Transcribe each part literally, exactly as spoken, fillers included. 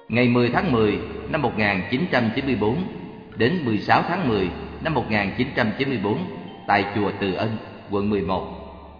Ngày mười tháng mười năm một nghìn chín trăm chín mươi tư đến mười sáu tháng mười năm một nghìn chín trăm chín mươi tư tại chùa Từ Ân, quận mười một.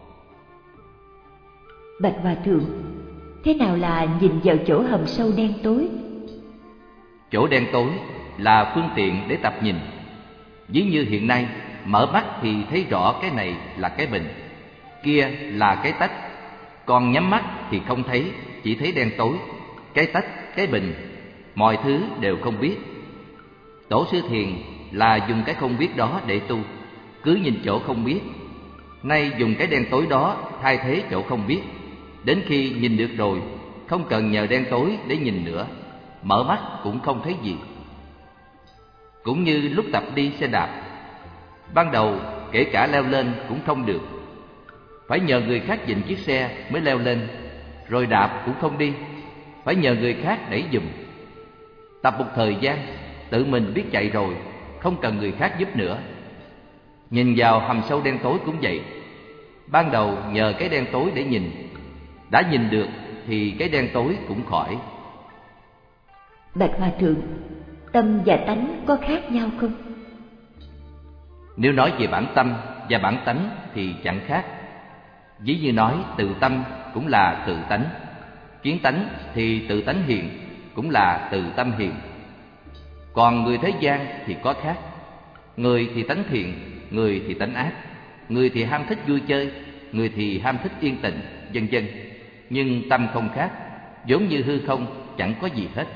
Bạch Hòa Thượng, thế nào là nhìn vào chỗ hầm sâu đen tối? Chỗ đen tối là phương tiện để tập nhìn. Ví như hiện nay, mở mắt thì thấy rõ cái này là cái bình, kia là cái tách. Còn nhắm mắt thì không thấy, chỉ thấy đen tối, cái tách, cái bình, mọi thứ đều không biết. Tổ sư Thiền là dùng cái không biết đó để tu, cứ nhìn chỗ không biết. Nay dùng cái đen tối đó thay thế chỗ không biết. Đến khi nhìn được rồi, không cần nhờ đen tối để nhìn nữa, mở mắt cũng không thấy gì. Cũng như lúc tập đi xe đạp, ban đầu kể cả leo lên cũng không được, phải nhờ người khác dịnh chiếc xe mới leo lên. Rồi đạp cũng không đi, phải nhờ người khác đẩy giùm. Tập một thời gian, tự mình biết chạy rồi, không cần người khác giúp nữa. Nhìn vào hầm sâu đen tối cũng vậy. Ban đầu nhờ cái đen tối để nhìn, đã nhìn được thì cái đen tối cũng khỏi. Bạch Hòa Thượng, tâm và tánh có khác nhau không? Nếu nói về bản tâm và bản tánh thì chẳng khác. Ví như nói tự tâm cũng là tự tánh, kiến tánh thì tự tánh hiền cũng là tự tâm hiền. Còn người thế gian thì có khác. Người thì tánh thiện, người thì tánh ác, người thì ham thích vui chơi, người thì ham thích yên tĩnh, vân vân. Nhưng tâm không khác, giống như hư không, chẳng có gì hết.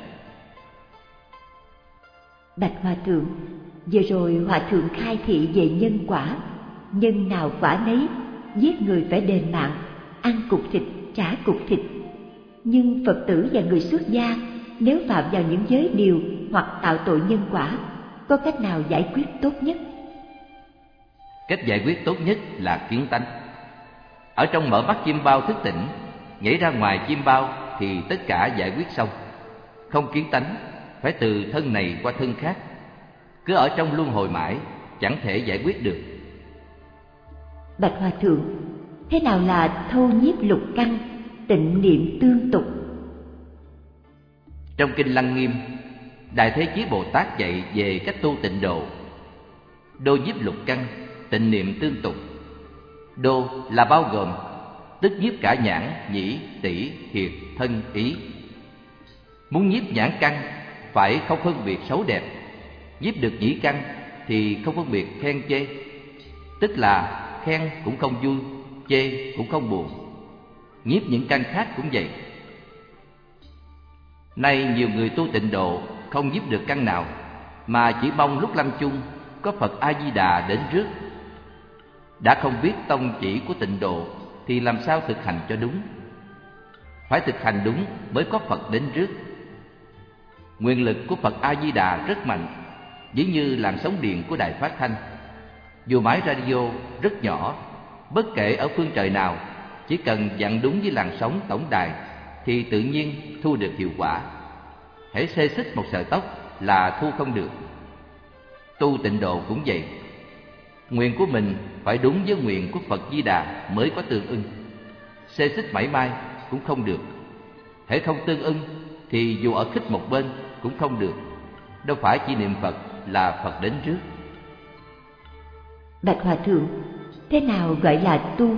Bạch Hòa Thượng, vừa rồi Hòa Thượng khai thị về nhân quả. Nhân nào quả nấy, giết người phải đền mạng, ăn cục thịt trả cục thịt. Nhưng Phật tử và người xuất gia nếu phạm vào những giới điều hoặc tạo tội nhân quả, có cách nào giải quyết tốt nhất? Cách giải quyết tốt nhất là kiến tánh. Ở trong mở mắt chim bao thức tỉnh, nhảy ra ngoài chim bao thì tất cả giải quyết xong. Không kiến tánh, phải từ thân này qua thân khác, cứ ở trong luân hồi mãi, chẳng thể giải quyết được. Bạch Hòa Thượng, thế nào là thâu nhiếp lục căn, tịnh niệm tương tục? Trong Kinh Lăng Nghiêm, Đại Thế Chí Bồ Tát dạy về cách tu tịnh độ. Đô nhiếp lục căn, tịnh niệm tương tục. Đô là bao gồm, tức nhiếp cả nhãn, nhĩ, tỷ, thiệt, thân, ý. Muốn nhiếp nhãn căn phải không phân biệt xấu đẹp, nhiếp được nhĩ căn thì không phân biệt khen chê, tức là khen cũng không vui, chê cũng không buồn. Nhiếp những căn khác cũng vậy. Nay nhiều người tu tịnh độ không nhiếp được căn nào, mà chỉ mong lúc lâm chung có Phật A Di Đà đến rước. Đã không biết tông chỉ của tịnh độ thì làm sao thực hành cho đúng? Phải thực hành đúng mới có Phật đến rước. Nguyện lực của Phật A Di Đà rất mạnh, ví như làn sóng điện của đài phát thanh. Dù máy radio rất nhỏ, bất kể ở phương trời nào, chỉ cần dặn đúng với làn sóng tổng đài thì tự nhiên thu được hiệu quả. Hễ xê xích một sợi tóc là thu không được. Tu tịnh độ cũng vậy. Nguyện của mình phải đúng với nguyện của Phật Di Đà mới có tương ưng. Xê xích mảy may cũng không được. Hễ không tương ưng thì dù ở khích một bên cũng không được. Đâu phải chỉ niệm Phật là Phật đến trước. Bạch Hòa Thượng, thế nào gọi là tu?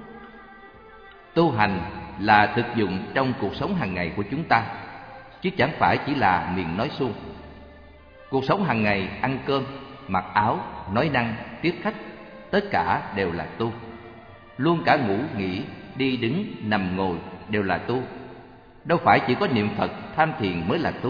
Tu hành là thực dụng trong cuộc sống hàng ngày của chúng ta, chứ chẳng phải chỉ là miệng nói suông. Cuộc sống hàng ngày, ăn cơm, mặc áo, nói năng, tiếp khách, tất cả đều là tu. Luôn cả ngủ, nghỉ, đi đứng, nằm ngồi đều là tu. Đâu phải chỉ có niệm Phật, tham thiền mới là tu.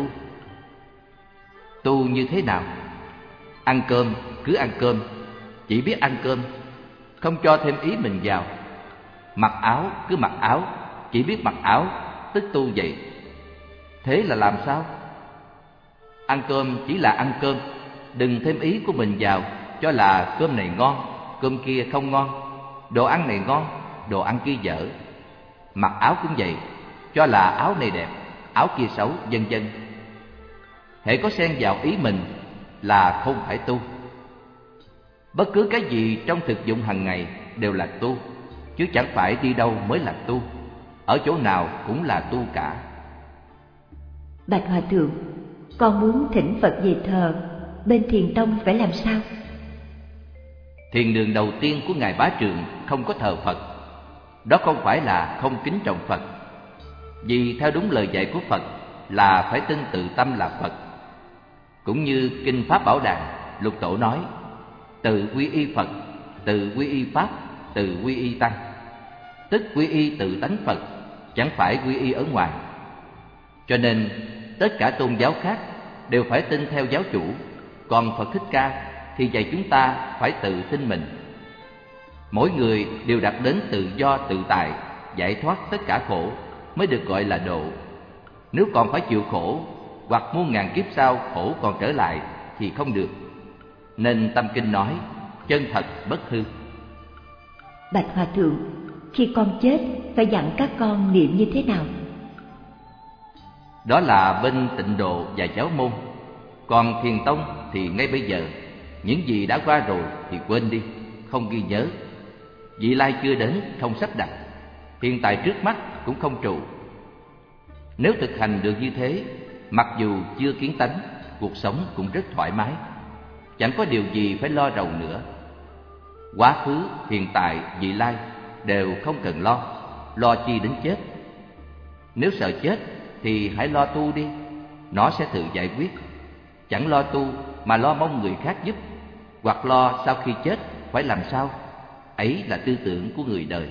Tu như thế nào? Ăn cơm, cứ ăn cơm, chỉ biết ăn cơm, không cho thêm ý mình vào. Mặc áo, cứ mặc áo, chỉ biết mặc áo, tức tu vậy. Thế là làm sao? Ăn cơm chỉ là ăn cơm, đừng thêm ý của mình vào, cho là cơm này ngon, cơm kia không ngon, đồ ăn này ngon, đồ ăn kia dở. Mặc áo cũng vậy, cho là áo này đẹp, áo kia xấu, vân vân. Hễ có xen vào ý mình là không phải tu. Bất cứ cái gì trong thực dụng hàng ngày đều là tu, chứ chẳng phải đi đâu mới là tu. Ở chỗ nào cũng là tu cả. Bạch Hòa Thượng, con muốn thỉnh Phật về thờ, bên Thiền Tông phải làm sao? Thiền đường đầu tiên của Ngài Bá Trượng không có thờ Phật. Đó không phải là không kính trọng Phật, vì theo đúng lời dạy của Phật là phải tin tự tâm là Phật. Cũng như Kinh Pháp Bảo Đàn, Lục Tổ nói: tự quy y Phật, tự quy y Pháp, tự quy y Tăng. Tức quy y tự tánh Phật, chẳng phải quy y ở ngoài. Cho nên tất cả tôn giáo khác đều phải tin theo giáo chủ, còn Phật Thích Ca thì dạy chúng ta phải tự tin mình. Mỗi người đều đạt đến tự do tự tại, giải thoát tất cả khổ mới được gọi là độ. Nếu còn phải chịu khổ, hoặc muôn ngàn kiếp sau khổ còn trở lại thì không được. Nên Tâm Kinh nói chân thật bất hư. Bạch Hòa Thượng, khi con chết phải dặn các con niệm như thế nào? Đó là bên Tịnh Độ và Giáo môn. Còn Thiền Tông thì ngay bây giờ, những gì đã qua rồi thì quên đi, không ghi nhớ. Vị lai chưa đến không sắp đặt, hiện tại trước mắt cũng không trụ. Nếu thực hành được như thế, mặc dù chưa kiến tánh, cuộc sống cũng rất thoải mái, chẳng có điều gì phải lo rầu nữa. Quá khứ, hiện tại, vị lai đều không cần lo, lo chi đến chết. Nếu sợ chết thì hãy lo tu đi, nó sẽ tự giải quyết. Chẳng lo tu mà lo mong người khác giúp, hoặc lo sau khi chết phải làm sao, ấy là tư tưởng của người đời.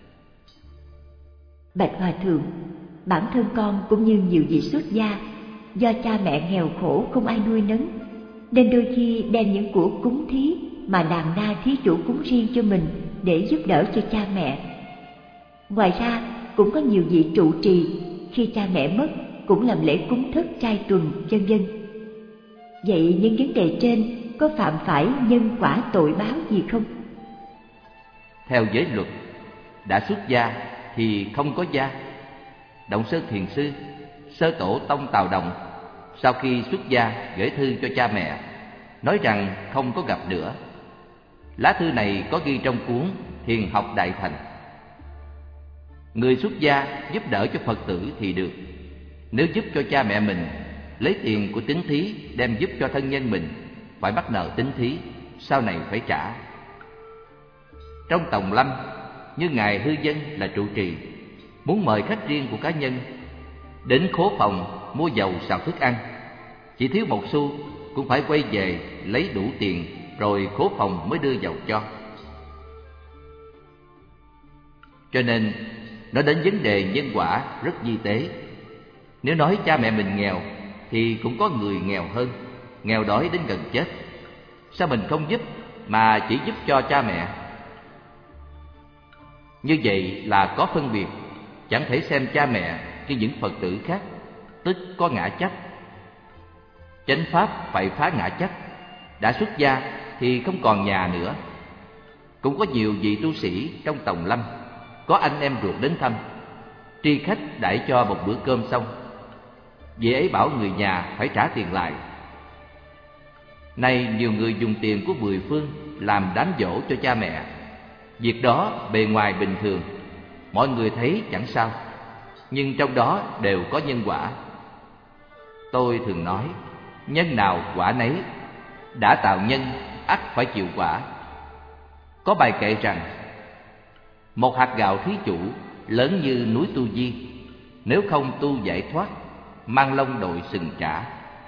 Bạch Hòa Thượng, bản thân con cũng như nhiều vị xuất gia, do cha mẹ nghèo khổ không ai nuôi nấng, nên đôi khi đem những của cúng thí mà đàn na thí chủ cúng riêng cho mình để giúp đỡ cho cha mẹ. Ngoài ra cũng có nhiều vị trụ trì khi cha mẹ mất cũng làm lễ cúng thất trai tuần, vân vân. Vậy những vấn đề trên có phạm phải nhân quả tội báo gì không? Theo giới luật, đã xuất gia thì không có gia. Động Sơn Thiền Sư, Sơ Tổ Tông Tào Đồng, sau khi xuất gia gửi thư cho cha mẹ, nói rằng không có gặp nữa. Lá thư này có ghi trong cuốn Thiền Học Đại Thành. Người xuất gia giúp đỡ cho Phật tử thì được. Nếu giúp cho cha mẹ mình, lấy tiền của tín thí đem giúp cho thân nhân mình, phải bắt nợ tín thí, sau này phải trả. Trong Tòng Lâm, như Ngài Hư Dân là trụ trì, muốn mời khách riêng của cá nhân đến khố phòng mua dầu xào thức ăn, chỉ thiếu một xu cũng phải quay về lấy đủ tiền rồi khố phòng mới đưa dầu cho. Cho nên nói đến vấn đề nhân quả rất di tế. Nếu nói cha mẹ mình nghèo thì cũng có người nghèo hơn, nghèo đói đến gần chết. Sao mình không giúp mà chỉ giúp cho cha mẹ? Như vậy là có phân biệt, chẳng thể xem cha mẹ như những Phật tử khác, tức có ngã chấp. Chánh pháp phải phá ngã chấp. Đã xuất gia thì không còn nhà nữa. Cũng có nhiều vị tu sĩ trong Tòng Lâm, có anh em ruột đến thăm, tri khách đãi cho một bữa cơm xong, vị ấy bảo người nhà phải trả tiền lại. Nay nhiều người dùng tiền của mười phương làm đám giỗ cho cha mẹ. Việc đó bề ngoài bình thường, mọi người thấy chẳng sao, nhưng trong đó đều có nhân quả. Tôi thường nói, nhân nào quả nấy, đã tạo nhân ắt phải chịu quả. Có bài kệ rằng, một hạt gạo thí chủ lớn như núi Tu Di, nếu không tu giải thoát, mang lông đội sừng trả.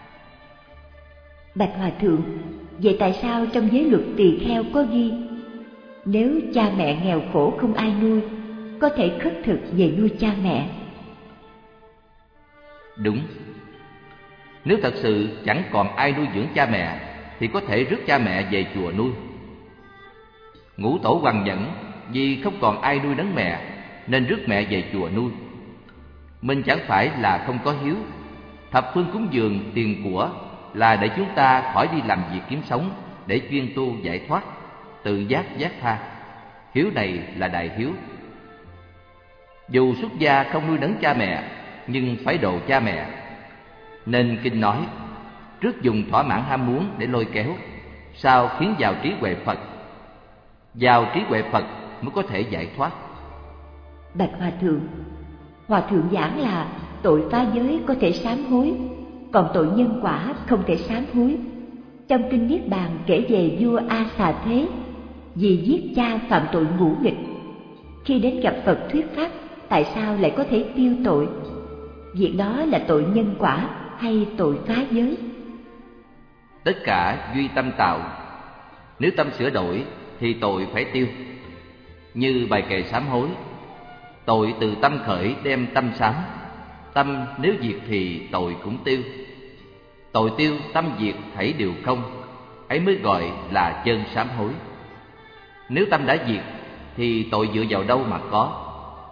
Bạch Hòa Thượng, vậy tại sao trong giới luật tỳ kheo có ghi nếu cha mẹ nghèo khổ không ai nuôi, có thể khất thực về nuôi cha mẹ? Đúng. Nếu thật sự chẳng còn ai nuôi dưỡng cha mẹ thì có thể rước cha mẹ về chùa nuôi. Ngũ Tổ Hoằng Nhẫn vì không còn ai nuôi nấng mẹ nên rước mẹ về chùa nuôi. Mình chẳng phải là không có hiếu. Thập phương cúng dường tiền của là để chúng ta khỏi đi làm việc kiếm sống, để chuyên tu giải thoát, tự giác giác tha. Hiếu này là đại hiếu. Dù xuất gia không nuôi nấng cha mẹ, nhưng phải độ cha mẹ. Nên kinh nói, trước dùng thỏa mãn ham muốn để lôi kéo, sau khiến vào trí huệ Phật. Vào trí huệ Phật mới có thể giải thoát. Bạch Hòa Thượng, Hòa Thượng giảng là tội phá giới có thể sám hối, còn tội nhân quả không thể sám hối. Trong kinh Niết Bàn kể về vua A Xà Thế, vì giết cha phạm tội ngũ nghịch. Khi đến gặp Phật thuyết pháp, tại sao lại có thể tiêu tội? Việc đó là tội nhân quả hay tội phá giới? Tất cả duy tâm tạo. Nếu tâm sửa đổi thì tội phải tiêu. Như bài kệ sám hối, tội từ tâm khởi đem tâm sám. Tâm nếu diệt thì tội cũng tiêu. Tội tiêu tâm diệt thảy đều không, ấy mới gọi là chân sám hối. Nếu tâm đã diệt thì tội dựa vào đâu mà có?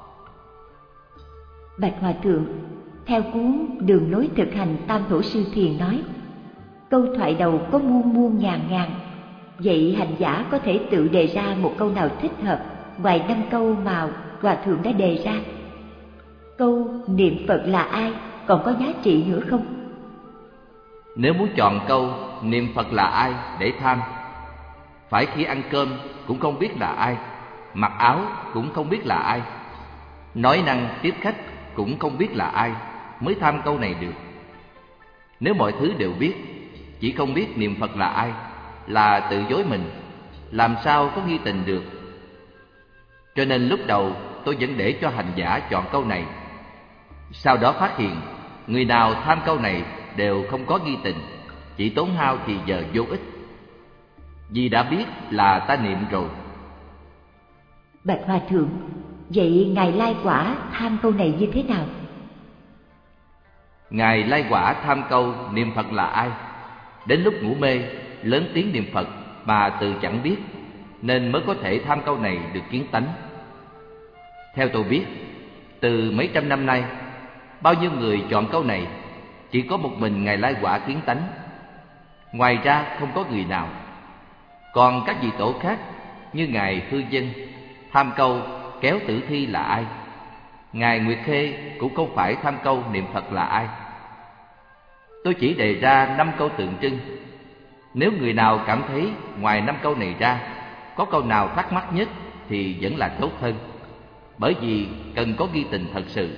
Bạch Hòa Thượng, theo cuốn Đường lối thực hành Tam Tổ Sư Thiền nói, câu thoại đầu có muôn muôn ngàn ngàn. Vậy hành giả có thể tự đề ra một câu nào thích hợp ngoài năm câu mà Hòa Thượng đã đề ra? Câu niệm Phật là ai còn có giá trị nữa không? Nếu muốn chọn câu niệm Phật là ai để tham, phải khi ăn cơm cũng không biết là ai, mặc áo cũng không biết là ai, nói năng tiếp khách cũng không biết là ai, mới tham câu này được. Nếu mọi thứ đều biết, chỉ không biết niệm Phật là ai, là tự dối mình, làm sao có nghi tình được. Cho nên lúc đầu tôi vẫn để cho hành giả chọn câu này. Sau đó phát hiện người nào tham câu này đều không có nghi tình, chỉ tốn hao thì giờ vô ích, vì đã biết là ta niệm rồi. Bạch Hòa Thượng, vậy Ngài Lai Quả tham câu này như thế nào? Ngài Lai Quả tham câu niệm Phật là ai, đến lúc ngủ mê lớn tiếng niệm Phật mà tự chẳng biết, nên mới có thể tham câu này được kiến tánh. Theo tôi biết, từ mấy trăm năm nay, bao nhiêu người chọn câu này, chỉ có một mình Ngài Lai Quả kiến tánh, ngoài ra không có người nào. Còn các vị tổ khác như Ngài Hư Dân tham câu kéo tử thi là ai, Ngài Nguyệt Khê cũng không phải tham câu niệm Phật là ai. Tôi chỉ đề ra năm câu tượng trưng. Nếu người nào cảm thấy ngoài năm câu này ra có câu nào thắc mắc nhất thì vẫn là tốt hơn, bởi vì cần có ghi tình thật sự.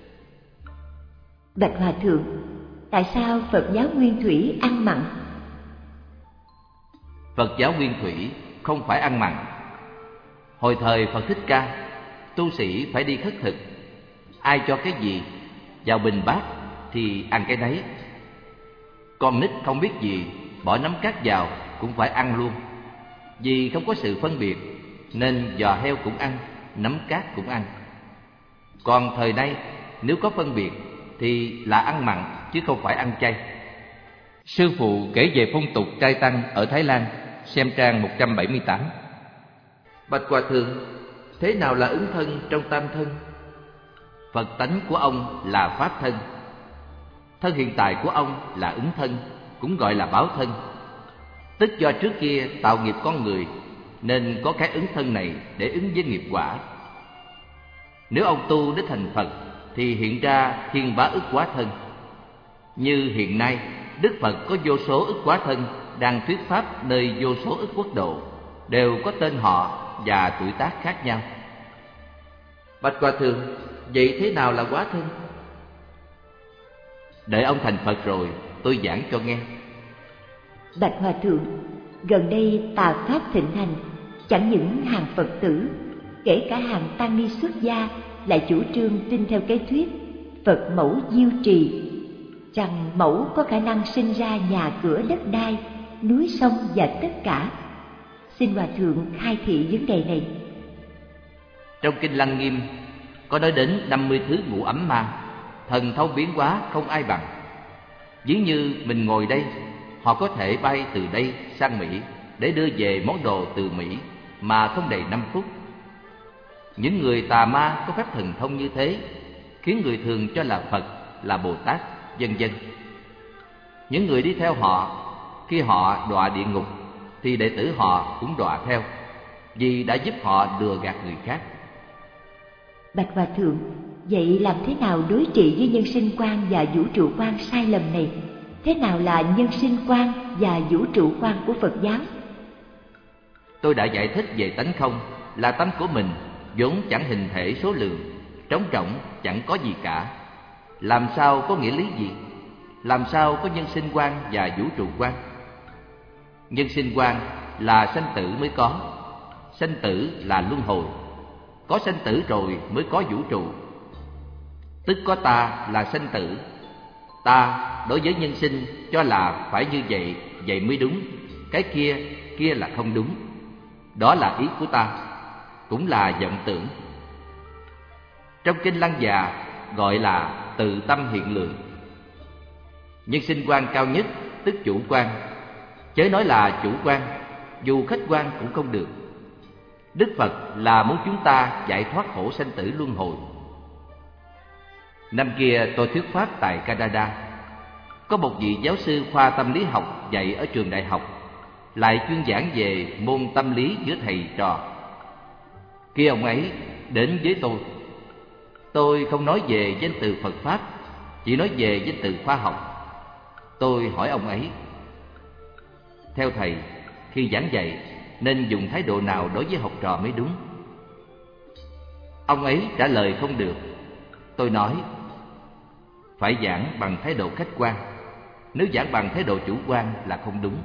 Bạch Hòa Thượng, tại sao Phật giáo Nguyên Thủy ăn mặn? Phật giáo Nguyên Thủy không phải ăn mặn. Hồi thời Phật Thích Ca, tu sĩ phải đi khất thực, ai cho cái gì vào bình bát thì ăn cái đấy. Con nít không biết gì, bỏ nắm cát vào cũng phải ăn luôn. Vì không có sự phân biệt nên giò heo cũng ăn, nắm cát cũng ăn. Còn thời nay nếu có phân biệt thì là ăn mặn chứ không phải ăn chay. Sư phụ kể về phong tục trai tăng ở Thái Lan, xem trang một trăm bảy mươi tám. Bạch Hòa Thượng, thế nào là ứng thân trong tam thân? Phật tánh của ông là pháp thân. Thân hiện tại của ông là ứng thân, cũng gọi là báo thân. Tức do trước kia tạo nghiệp con người nên có cái ứng thân này để ứng với nghiệp quả. Nếu ông tu đến thành Phật thì hiện ra thiên bá ức quá thân. Như hiện nay Đức Phật có vô số ức quá thân đang thuyết pháp nơi vô số ức quốc độ, đều có tên họ và tuổi tác khác nhau. Bạch Hòa Thượng, vậy thế nào là quá thân? Đợi ông thành Phật rồi tôi giảng cho nghe. Bạch Hòa Thượng, gần đây tà pháp thịnh hành, chẳng những hàng Phật tử, kể cả hàng tăng ni xuất gia lại chủ trương tin theo cái thuyết Phật mẫu diêu trì, rằng mẫu có khả năng sinh ra nhà cửa đất đai, núi sông và tất cả. Xin Hòa Thượng khai thị vấn đề này. Trong Kinh Lăng Nghiêm có nói đến năm mươi thứ ngũ ấm ma, thần thông biến hóa không ai bằng. Ví như mình ngồi đây, họ có thể bay từ đây sang Mỹ để đưa về món đồ từ Mỹ mà không đầy năm phút. Những người tà ma có phép thần thông như thế khiến người thường cho là Phật, là Bồ Tát, vân vân. Những người đi theo họ, khi họ đọa địa ngục thì đệ tử họ cũng đọa theo, vì đã giúp họ lừa gạt người khác. Bạch Hòa Thượng, vậy làm thế nào đối trị với nhân sinh quan và vũ trụ quan sai lầm này? Thế nào là nhân sinh quan và vũ trụ quan của Phật giáo? Tôi đã giải thích về tánh không là tánh của mình vốn chẳng hình thể số lượng, trống rỗng chẳng có gì cả. làm sao có nghĩa lý gì? Làm sao có nhân sinh quan và vũ trụ quan? Nhân sinh quan là sanh tử mới có, sanh tử là luân hồi. Có sanh tử rồi mới có vũ trụ. Tức có ta là sanh tử. Ta đối với nhân sinh cho là phải như vậy, vậy mới đúng. Cái kia, kia là không đúng. Đó là ý của ta, cũng là vọng tưởng. Trong kinh Lăng Già gọi là tự tâm hiện lượng. Nhân sinh quan cao nhất tức chủ quan. Chớ nói là chủ quan, dù khách quan cũng không được. Đức Phật là muốn chúng ta giải thoát khổ sanh tử luân hồi. Năm kia tôi thuyết pháp tại Canada. Có một vị giáo sư khoa tâm lý học dạy ở trường đại học, lại chuyên giảng về môn tâm lý giữa thầy trò. Khi ông ấy đến với tôi, tôi không nói về danh từ Phật Pháp, chỉ nói về danh từ khoa học. Tôi hỏi ông ấy, theo thầy, khi giảng dạy nên dùng thái độ nào đối với học trò mới đúng? Ông ấy trả lời không được. Tôi nói, phải giảng bằng thái độ khách quan. Nếu giảng bằng thái độ chủ quan là không đúng.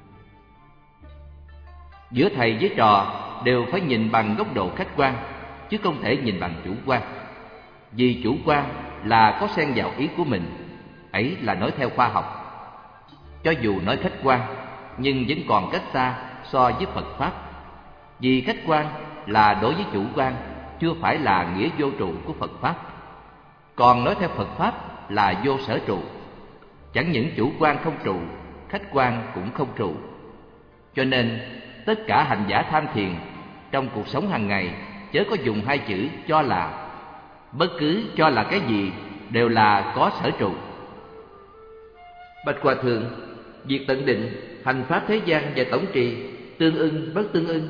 Giữa thầy với trò đều phải nhìn bằng góc độ khách quan, chứ không thể nhìn bằng chủ quan. Vì chủ quan là có xen vào ý của mình, ấy là nói theo khoa học. Cho dù nói khách quan, nhưng vẫn còn cách xa so với Phật Pháp. Vì khách quan là đối với chủ quan, chưa phải là nghĩa vô trụ của Phật Pháp. Còn nói theo Phật Pháp là vô sở trụ. Chẳng những chủ quan không trụ, khách quan cũng không trụ. Cho nên tất cả hành giả tham thiền trong cuộc sống hàng ngày chớ có dùng hai chữ cho là. Bất cứ cho là cái gì đều là có sở trụ. Bạch Hòa Thượng, việc tận định, hành pháp thế gian và tổng trì tương ưng bất tương ưng?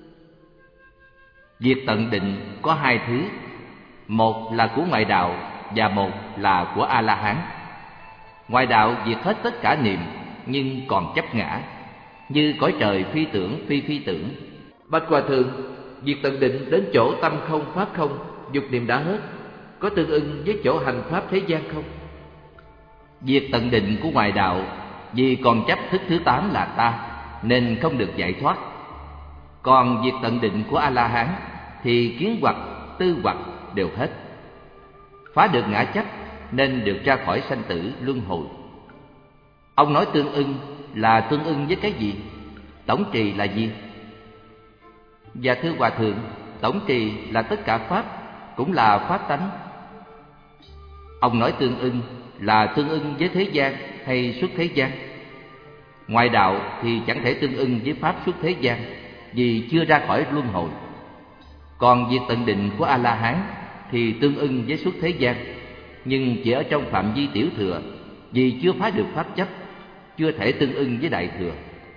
Việc tận định có hai thứ, một là của ngoại đạo và một là của A-la-hán. Ngoại đạo diệt hết tất cả niệm, nhưng còn chấp ngã, như cõi trời phi tưởng phi phi tưởng. Bạch Hòa Thượng, việc tận định đến chỗ tâm không pháp không, dục niệm đã hết, có tương ưng với chỗ hành pháp thế gian không? Việc tận định của ngoại đạo vì còn chấp thức thứ tám là ta, nên không được giải thoát. Còn việc tận định của A-la-hán thì kiến hoặc, tư hoặc đều hết. Phá được ngã chấp nên được ra khỏi sanh tử luân hồi. Ông nói tương ưng là tương ưng với cái gì? Tổng trì là gì? Và thưa Hòa Thượng, tổng trì là tất cả pháp, cũng là pháp tánh. Ông nói tương ưng là tương ưng với thế gian hay xuất thế gian? Ngoại đạo thì chẳng thể tương ưng với pháp xuất thế gian, vì chưa ra khỏi luân hồi. Còn việc tận định của A-la-hán thì tương ưng với xuất thế gian, nhưng chỉ ở trong phạm vi tiểu thừa, vì chưa phá được pháp chấp, chưa thể tương ưng với đại thừa.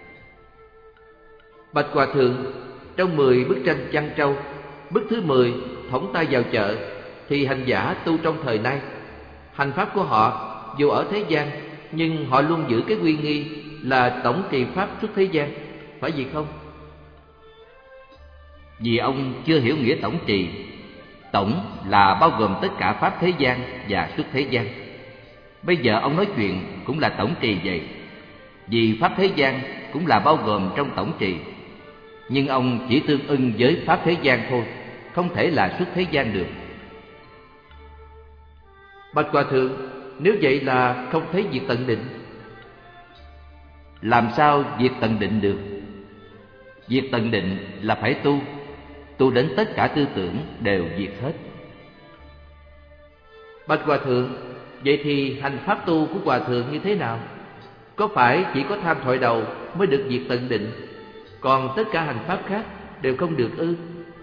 Bạch Hòa Thượng, trong mười bức tranh Văn Trâu, bức thứ mười Thõng tay vào chợ, thì hành giả tu trong thời nay, hành pháp của họ dù ở thế gian, nhưng họ luôn giữ cái uy nghi là tổng trì pháp xuất thế gian, phải gì không? Vì ông chưa hiểu nghĩa tổng trì. Tổng là bao gồm tất cả pháp thế gian và xuất thế gian. Bây giờ ông nói chuyện cũng là tổng trì vậy, vì pháp thế gian cũng là bao gồm trong tổng trì. Nhưng ông chỉ tương ưng với pháp thế gian thôi, không thể là xuất thế gian được. Bạch Hòa Thượng, nếu vậy là không thấy việc tận định. Làm sao việc tận định được? Việc tận định là phải tu, tu đến tất cả tư tưởng đều diệt hết. Bạch Hòa Thượng, vậy thì hành pháp tu của Hòa Thượng như thế nào? Có phải chỉ có tham thoại đầu mới được việc tận định, còn tất cả hành pháp khác đều không được ư?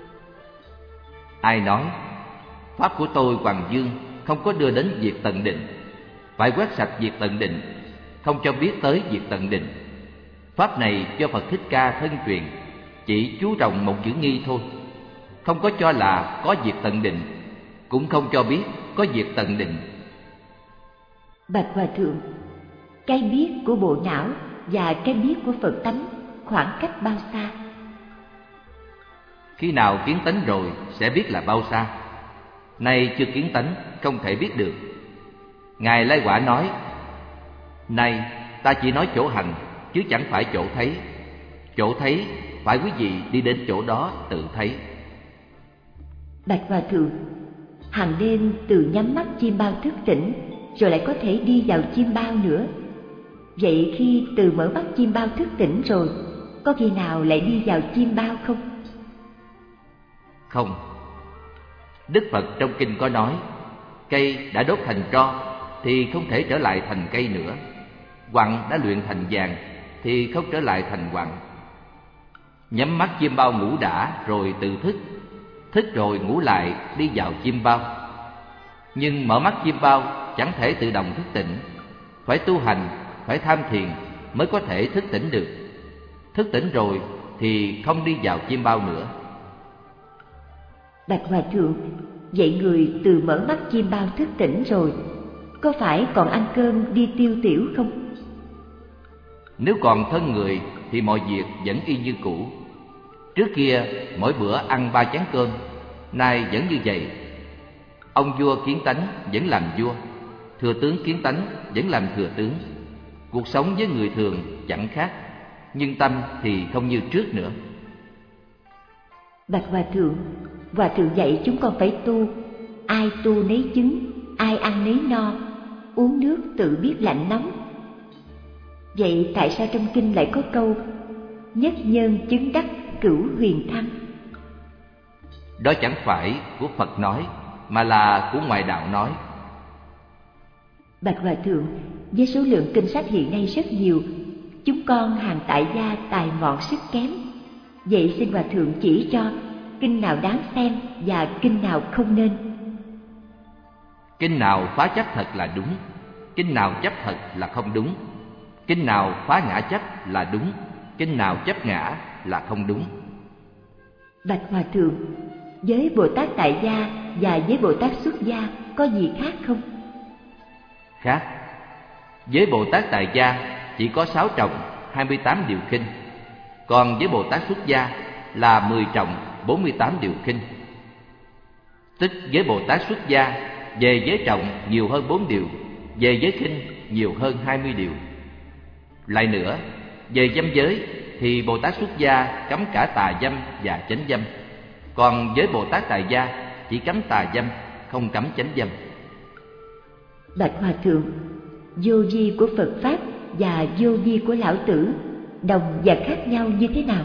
Ai nói? Pháp của tôi Hoàng Dương không có đưa đến việc tận định. Phải quét sạch việc tận định, không cho biết tới việc tận định. Pháp này do Phật Thích Ca thân truyền, chỉ chú trọng một chữ nghi thôi, không có cho là có việc tận định, cũng không cho biết có việc tận định. Bạch Hòa Thượng, cái biết của bộ não và cái biết của Phật tánh khoảng cách bao xa? Khi nào kiến tánh rồi sẽ biết là bao xa. Nay chưa kiến tánh, không thể biết được. Ngài Lai Quả nói: Này, ta chỉ nói chỗ hành, chứ chẳng phải chỗ thấy. Chỗ thấy, phải quý vị đi đến chỗ đó tự thấy. Bạch Hòa Thượng, hàng đêm từ nhắm mắt chiêm bao thức tỉnh, rồi lại có thể đi vào chiêm bao nữa. Vậy khi từ mở mắt chiêm bao thức tỉnh rồi, có khi nào lại đi vào chiêm bao không? Không. Đức Phật trong kinh có nói, cây đã đốt thành tro thì không thể trở lại thành cây nữa. Quặng đã luyện thành vàng thì không trở lại thành quặng. Nhắm mắt chiêm bao ngủ đã rồi tự thức, thức rồi ngủ lại đi vào chiêm bao. Nhưng mở mắt chiêm bao chẳng thể tự động thức tỉnh, phải tu hành, phải tham thiền mới có thể thức tỉnh được. Thức tỉnh rồi thì không đi vào chiêm bao nữa. Bạch Hòa Thượng, vậy người từ mở mắt chiêm bao thức tỉnh rồi, có phải còn ăn cơm đi tiêu tiểu không? Nếu còn thân người thì mọi việc vẫn y như cũ. Trước kia mỗi bữa ăn ba chén cơm, nay vẫn như vậy. Ông vua kiến tánh vẫn làm vua, thừa tướng kiến tánh vẫn làm thừa tướng. Cuộc sống với người thường chẳng khác, nhưng tâm thì không như trước nữa. Bạch Hòa Thượng, Hòa Thượng dạy chúng con phải tu, ai tu nấy chứng, ai ăn nấy no, uống nước tự biết lạnh nóng. Vậy tại sao trong kinh lại có câu nhất nhân chứng đắc cửu huyền thăng? Đó chẳng phải của Phật nói, mà là của ngoại đạo nói. Bạch Hòa Thượng, với số lượng kinh sách hiện nay rất nhiều, chúng con hàng tại gia tài mọn sức kém. Vậy xin Hòa Thượng chỉ cho kinh nào đáng xem và kinh nào không nên. Kinh nào phá chấp thật là đúng, kinh nào chấp thật là không đúng. Kinh nào phá ngã chấp là đúng, kinh nào chấp ngã là không đúng. Bạch Hòa Thượng, với Bồ Tát tại gia và với Bồ Tát xuất gia có gì khác không? Khác. Với Bồ Tát tại gia chỉ có sáu trọng, hai mươi tám điều kinh. Còn với Bồ Tát xuất gia là mười trọng, bốn mươi tám điều kinh. Tức với Bồ Tát xuất gia, về giới trọng nhiều hơn bốn điều, về giới kinh nhiều hơn hai mươi điều. Lại nữa, về dâm giới thì Bồ Tát xuất gia cấm cả tà dâm và chánh dâm. Còn với Bồ Tát tại gia chỉ cấm tà dâm, không cấm chánh dâm. Bạch Hòa Thượng, vô vi của Phật Pháp và vô vi của Lão Tử đồng và khác nhau như thế nào?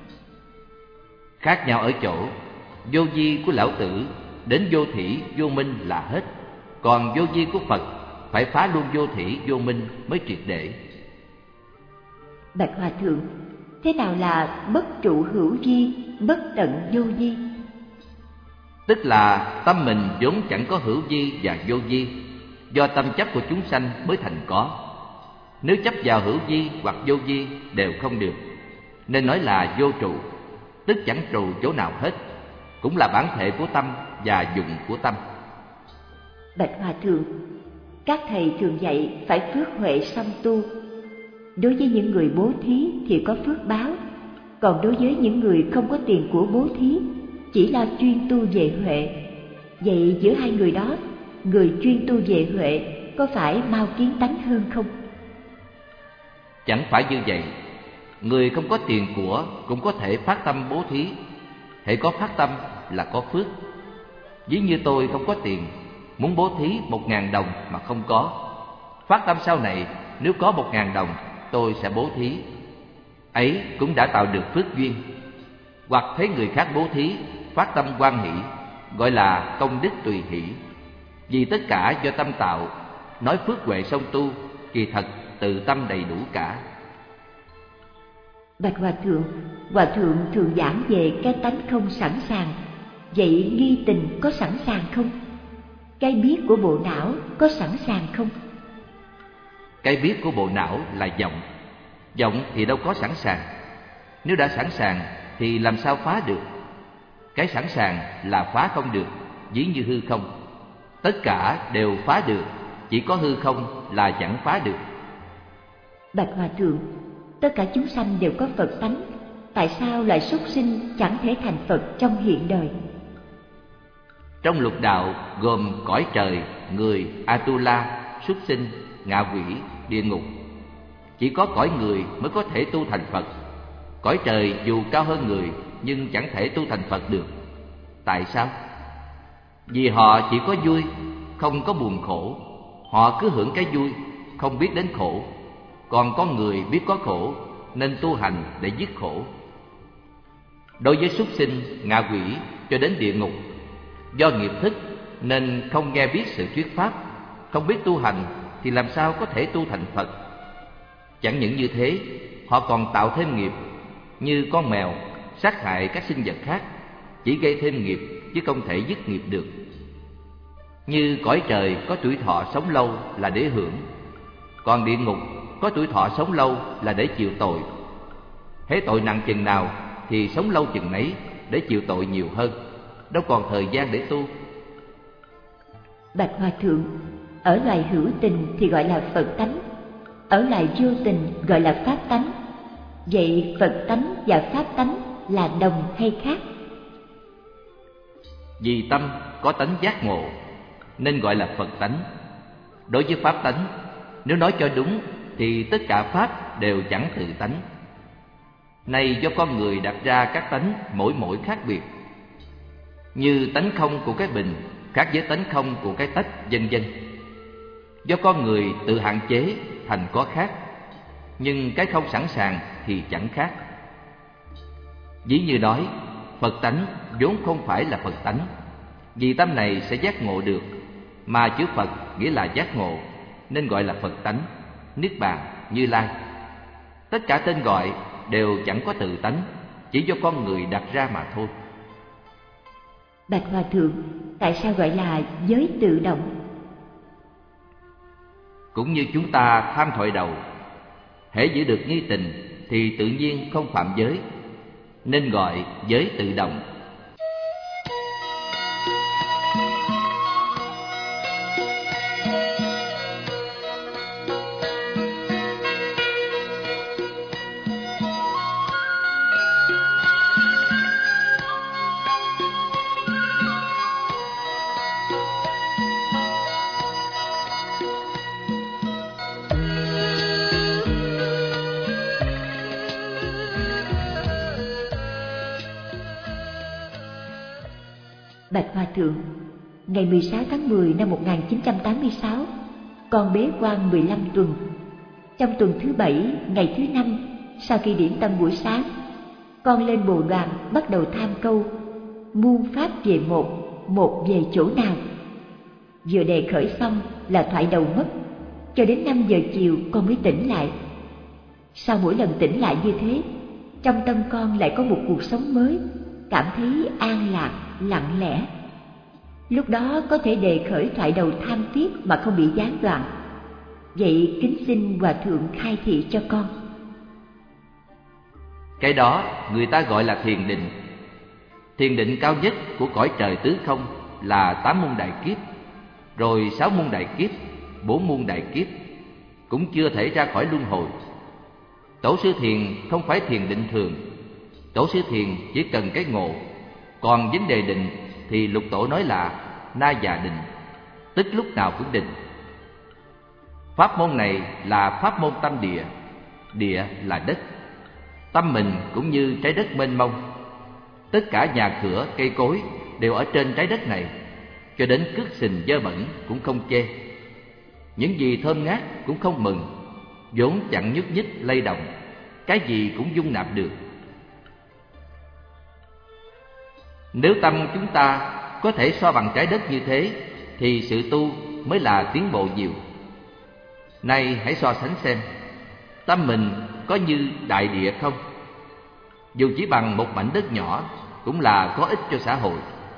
Khác nhau ở chỗ, vô vi của Lão Tử đến vô thỉ vô minh là hết. Còn vô vi của Phật phải phá luôn vô thỉ vô minh mới triệt để. Bạch Hòa Thượng, thế nào là bất trụ hữu vi, bất tận vô vi? Tức là tâm mình vốn chẳng có hữu vi và vô vi, do tâm chấp của chúng sanh mới thành có. Nếu chấp vào hữu vi hoặc vô vi đều không được, nên nói là vô trụ, tức chẳng trụ chỗ nào hết, cũng là bản thể của tâm và dụng của tâm. Bạch Hòa Thượng, các thầy thường dạy phải phước huệ song tu. Đối với những người bố thí thì có phước báo, còn đối với những người không có tiền của bố thí, chỉ lo chuyên tu về huệ. Vậy giữa hai người đó, người chuyên tu về huệ có phải mau kiến tánh hơn không? Chẳng phải như vậy. Người không có tiền của cũng có thể phát tâm bố thí. Hễ có phát tâm là có phước. Ví như tôi không có tiền, muốn bố thí một ngàn đồng mà không có, phát tâm sau này nếu có một ngàn đồng tôi sẽ bố thí, ấy cũng đã tạo được phước duyên. Hoặc thấy người khác bố thí, phát tâm hoan hỷ, gọi là công đức tùy hỷ. Vì tất cả do tâm tạo, nói phước huệ song tu, kỳ thật tự tâm đầy đủ cả. Bạch Hòa Thượng, Hòa Thượng thường giảng về cái tánh không sẵn sàng. Vậy nghi tình có sẵn sàng không? Cái biết của bộ não có sẵn sàng không? Cái biết của bộ não là vọng. Vọng thì đâu có sẵn sàng. Nếu đã sẵn sàng thì làm sao phá được? Cái sẵn sàng là phá không được, ví như hư không. Tất cả đều phá được, chỉ có hư không là chẳng phá được. Bạch Hòa Thượng, tất cả chúng sanh đều có Phật tánh, tại sao loại súc sinh chẳng thể thành Phật trong hiện đời? Trong lục đạo gồm cõi trời, người, Atula súc sinh, ngạ quỷ, địa ngục. Chỉ có cõi người mới có thể tu thành Phật. Cõi trời dù cao hơn người nhưng chẳng thể tu thành Phật được. Tại sao? Vì họ chỉ có vui, không có buồn khổ. Họ cứ hưởng cái vui, không biết đến khổ. Còn con người biết có khổ nên tu hành để dứt khổ. Đối với súc sinh, ngạ quỷ cho đến địa ngục, do nghiệp thức nên không nghe biết sự thuyết pháp, không biết tu hành thì làm sao có thể tu thành Phật. Chẳng những như thế, họ còn tạo thêm nghiệp, như con mèo sát hại các sinh vật khác, chỉ gây thêm nghiệp chứ không thể dứt nghiệp được. Như cõi trời có tuổi thọ sống lâu là để hưởng, còn địa ngục có tuổi thọ sống lâu là để chịu tội. Hễ tội nặng chừng nào thì sống lâu chừng nấy để chịu tội nhiều hơn, đâu còn thời gian để tu. Bạch Hòa Thượng, ở loài hữu tình thì gọi là Phật tánh, ở loài vô tình gọi là Pháp tánh. Vậy Phật tánh và Pháp tánh là đồng hay khác? Vì tâm có tánh giác ngộ nên gọi là Phật tánh. Đối với Pháp tánh, nếu nói cho đúng thì tất cả Pháp đều chẳng tự tánh. Nay do con người đặt ra các tánh mỗi mỗi khác biệt, như tánh không của cái bình khác với tánh không của cái tách, vân vân. Do con người tự hạn chế thành có khác, nhưng cái không sẵn sàng thì chẳng khác. Ví như nói, Phật tánh vốn không phải là Phật tánh, vì tâm này sẽ giác ngộ được, mà chữ Phật nghĩa là giác ngộ, nên gọi là Phật tánh, Niết Bàn, Như Lai. Tất cả tên gọi đều chẳng có tự tánh, chỉ do con người đặt ra mà thôi. Bạch Hòa Thượng, tại sao gọi là giới tự động? Cũng như chúng ta tham thoại đầu, hễ giữ được nghi tình thì tự nhiên không phạm giới, nên gọi giới tự động. Bạch Hòa Thượng, ngày mười sáu tháng mười năm một nghìn chín trăm tám mươi sáu, con bế quan mười lăm tuần. Trong tuần thứ bảy, ngày thứ năm, sau khi điểm tâm buổi sáng, con lên bồ đoàn bắt đầu tham câu: muôn pháp về một, một về chỗ nào. Vừa đề khởi xong là thoại đầu mất, cho đến năm giờ chiều con mới tỉnh lại. Sau mỗi lần tỉnh lại như thế, trong tâm con lại có một cuộc sống mới, cảm thấy an lạc, lặng lẽ. Lúc đó có thể đề khởi thoại đầu tham tiếp mà không bị gián đoạn. Vậy kính xin Hòa Thượng khai thị cho con. Cái đó người ta gọi là thiền định. Thiền định cao nhất của cõi trời tứ không là tám muôn đại kiếp, rồi sáu muôn đại kiếp, bốn muôn đại kiếp, cũng chưa thể ra khỏi luân hồi. Tổ sư thiền không phải thiền định thường. Tổ sư thiền chỉ cần cái ngộ. Còn vấn đề định thì lục tổ nói là na già định, tức lúc nào cũng định. Pháp môn này là pháp môn tâm địa. Địa là đất. Tâm mình cũng như trái đất mênh mông. Tất cả nhà cửa, cây cối đều ở trên trái đất này, cho đến cứt sình dơ bẩn cũng không chê. Những gì thơm ngát cũng không mừng, vốn chẳng nhúc nhích lay động, cái gì cũng dung nạp được. Nếu tâm chúng ta có thể so bằng trái đất như thế thì sự tu mới là tiến bộ nhiều. Nay hãy so sánh xem, tâm mình có như đại địa không? Dù chỉ bằng một mảnh đất nhỏ cũng là có ích cho xã hội.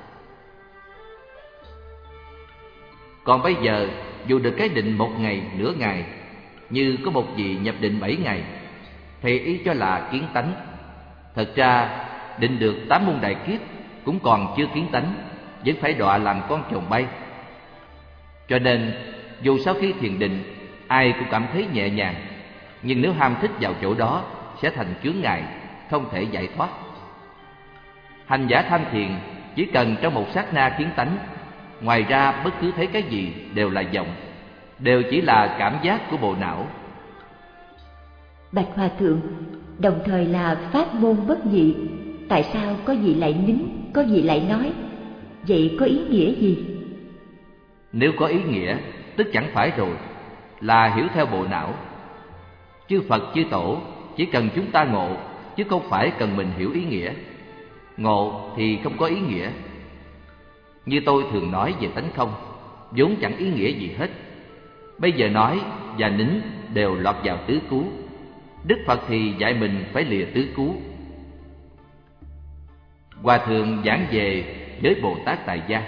Còn bây giờ, dù được cái định một ngày, nửa ngày, như có một vị nhập định bảy ngày, thầy ý cho là kiến tánh. Thật ra, định được tám muôn đại kiếp cũng còn chưa kiến tánh, vẫn phải đọa làm con chồn bay. Cho nên, dù sau khi thiền định, ai cũng cảm thấy nhẹ nhàng, nhưng nếu ham thích vào chỗ đó, sẽ thành chướng ngại, không thể giải thoát. Hành giả tham thiền chỉ cần trong một sát na kiến tánh, ngoài ra bất cứ thấy cái gì đều là vọng, đều chỉ là cảm giác của bộ não. Bạch Hòa Thượng, đồng thời là pháp môn bất nhị, tại sao có vị lại nín, có vị lại nói? Vậy có ý nghĩa gì? Nếu có ý nghĩa, tức chẳng phải rồi, là hiểu theo bộ não. Chư Phật chư Tổ chỉ cần chúng ta ngộ, chứ không phải cần mình hiểu ý nghĩa. Ngộ thì không có ý nghĩa. Như tôi thường nói về tánh không, vốn chẳng ý nghĩa gì hết. Bây giờ nói và nín đều lọt vào tứ cứu. Đức Phật thì dạy mình phải lìa tứ cứu. Hòa Thượng giảng về với Bồ Tát Tại Gia.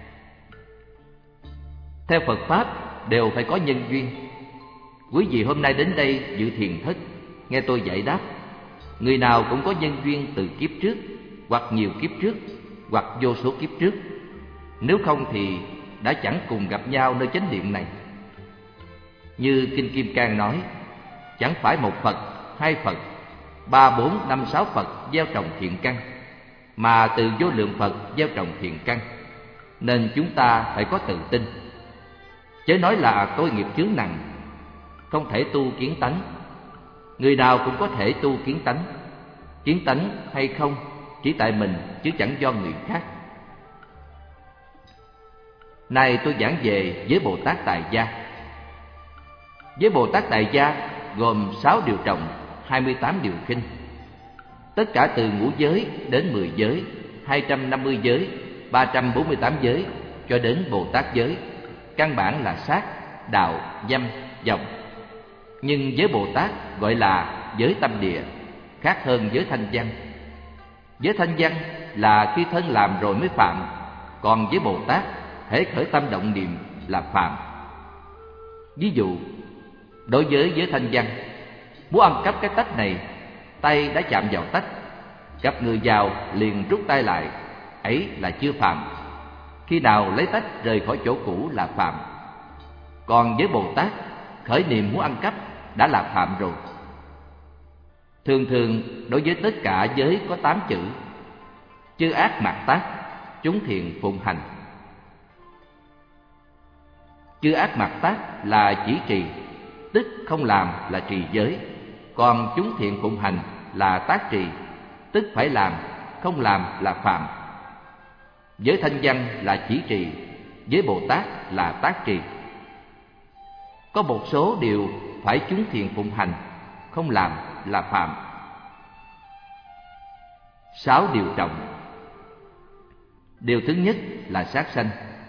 Theo Phật Pháp đều phải có nhân duyên. Quý vị hôm nay đến đây dự thiền thất, nghe tôi giải đáp. Người nào cũng có nhân duyên từ kiếp trước, hoặc nhiều kiếp trước, hoặc vô số kiếp trước. Nếu không thì đã chẳng cùng gặp nhau nơi chánh điện này. Như Kinh Kim Cang nói, chẳng phải một Phật, hai Phật, ba, bốn, năm, sáu Phật gieo trồng thiện căn, mà từ vô lượng Phật gieo trồng thiện căn. Nên chúng ta phải có tự tin. Chớ nói là tôi nghiệp chướng nặng, không thể tu kiến tánh. Người nào cũng có thể tu kiến tánh. Kiến tánh hay không chỉ tại mình, chứ chẳng do người khác. Nay tôi giảng về với Bồ Tát Tại Gia. Với Bồ Tát Tại Gia gồm sáu điều trọng, hai mươi tám điều khinh. Tất cả từ ngũ giới đến mười giới, hai trăm năm mươi giới, ba trăm bốn mươi tám giới, cho đến Bồ Tát giới. Căn bản là sát, đạo, dâm, vọng. Nhưng với Bồ Tát gọi là giới tâm địa, khác hơn giới thanh văn. Giới thanh văn là khi thân làm rồi mới phạm, còn với Bồ Tát hễ khởi tâm động niệm là phạm. Ví dụ, đối với giới thanh văn, muốn ăn cắp cái tách này, tay đã chạm vào tách, gặp người vào liền rút tay lại, ấy là chưa phạm. Khi nào lấy tách rời khỏi chỗ cũ là phạm. Còn với Bồ Tát, khởi niệm muốn ăn cắp đã là phạm rồi. Thường thường đối với tất cả giới có tám chữ: chư ác mạt tác, chúng thiện phụng hành. Chư ác mạt tác là chỉ trì, tức không làm là trì giới. Còn chúng thiện phụng hành là tác trì, tức phải làm, không làm là phạm. Giới thanh văn là chỉ trì, giới Bồ Tát là tác trì. Có một số điều phải chúng thiện phụng hành, không làm là phạm. Sáu điều trọng. Điều thứ nhất là sát sanh.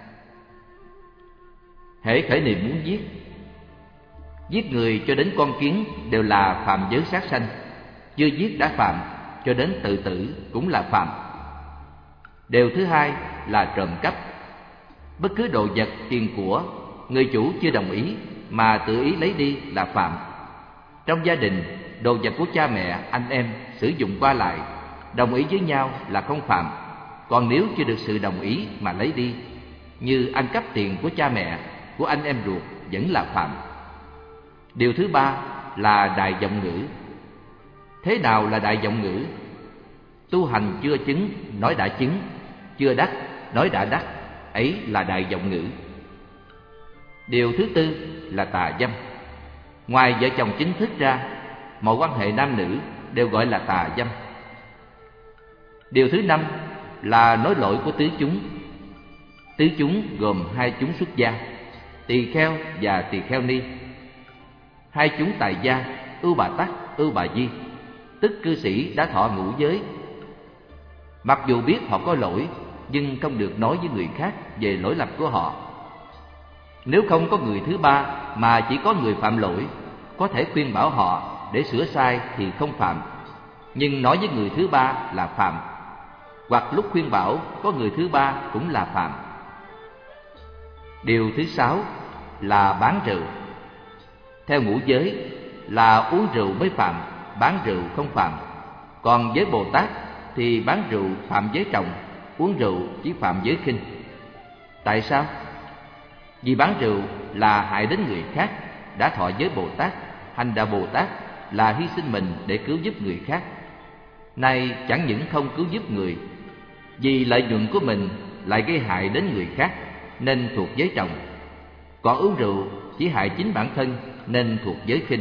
Hễ khởi niệm muốn giết, giết người cho đến con kiến đều là phạm giới sát sanh. Chưa giết đã phạm, cho đến tự tử cũng là phạm. Điều thứ hai là trộm cắp. Bất cứ đồ vật, tiền của người chủ chưa đồng ý mà tự ý lấy đi là phạm. Trong gia đình, đồ vật của cha mẹ, anh em sử dụng qua lại, đồng ý với nhau là không phạm. Còn nếu chưa được sự đồng ý mà lấy đi, như ăn cắp tiền của cha mẹ, của anh em ruột, vẫn là phạm. Điều thứ ba là đại vọng ngữ. Thế nào là đại vọng ngữ? Tu hành chưa chứng, nói đã chứng; chưa đắc, nói đã đắc, ấy là đại vọng ngữ. Điều thứ tư là tà dâm. Ngoài vợ chồng chính thức ra, mọi quan hệ nam nữ đều gọi là tà dâm. Điều thứ năm là nói lỗi của tứ chúng. Tứ chúng gồm hai chúng xuất gia, tỳ kheo và tỳ kheo ni. Hai chúng tại gia, ưu bà tắc, ưu bà di, tức cư sĩ đã thọ ngũ giới. Mặc dù biết họ có lỗi, nhưng không được nói với người khác về lỗi lầm của họ. Nếu không có người thứ ba mà chỉ có người phạm lỗi, có thể khuyên bảo họ để sửa sai thì không phạm. Nhưng nói với người thứ ba là phạm. Hoặc lúc khuyên bảo có người thứ ba cũng là phạm. Điều thứ sáu là bán rượu. Theo ngũ giới là uống rượu mới phạm, bán rượu không phạm. Còn với Bồ Tát thì bán rượu phạm giới trọng, uống rượu chỉ phạm giới khinh. Tại sao? Vì bán rượu là hại đến người khác, đã thọ giới Bồ Tát, hành đạo Bồ Tát là hy sinh mình để cứu giúp người khác. Nay chẳng những không cứu giúp người, vì lợi nhuận của mình lại gây hại đến người khác, nên thuộc giới trọng. Còn uống rượu chỉ hại chính bản thân nên thuộc giới khinh.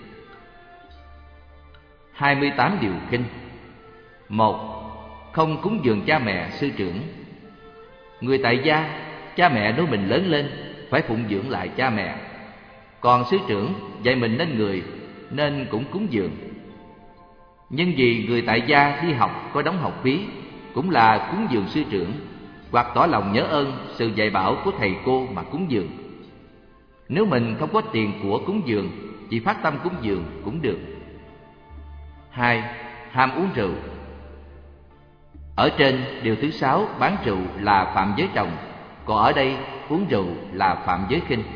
hai mươi tám điều khinh. Một. Không cúng dường cha mẹ, sư trưởng. Người tại gia, cha mẹ nuôi mình lớn lên phải phụng dưỡng lại cha mẹ. Còn sư trưởng dạy mình nên người nên cũng cúng dường. Nhưng vì người tại gia đi học có đóng học phí cũng là cúng dường sư trưởng, hoặc tỏ lòng nhớ ơn sự dạy bảo của thầy cô mà cúng dường. Nếu mình không có tiền của cúng dường, chỉ phát tâm cúng dường cũng được. Hai. Ham uống rượu. Ở trên điều thứ sáu bán rượu là phạm giới trọng, còn ở đây uống rượu là phạm giới khinh.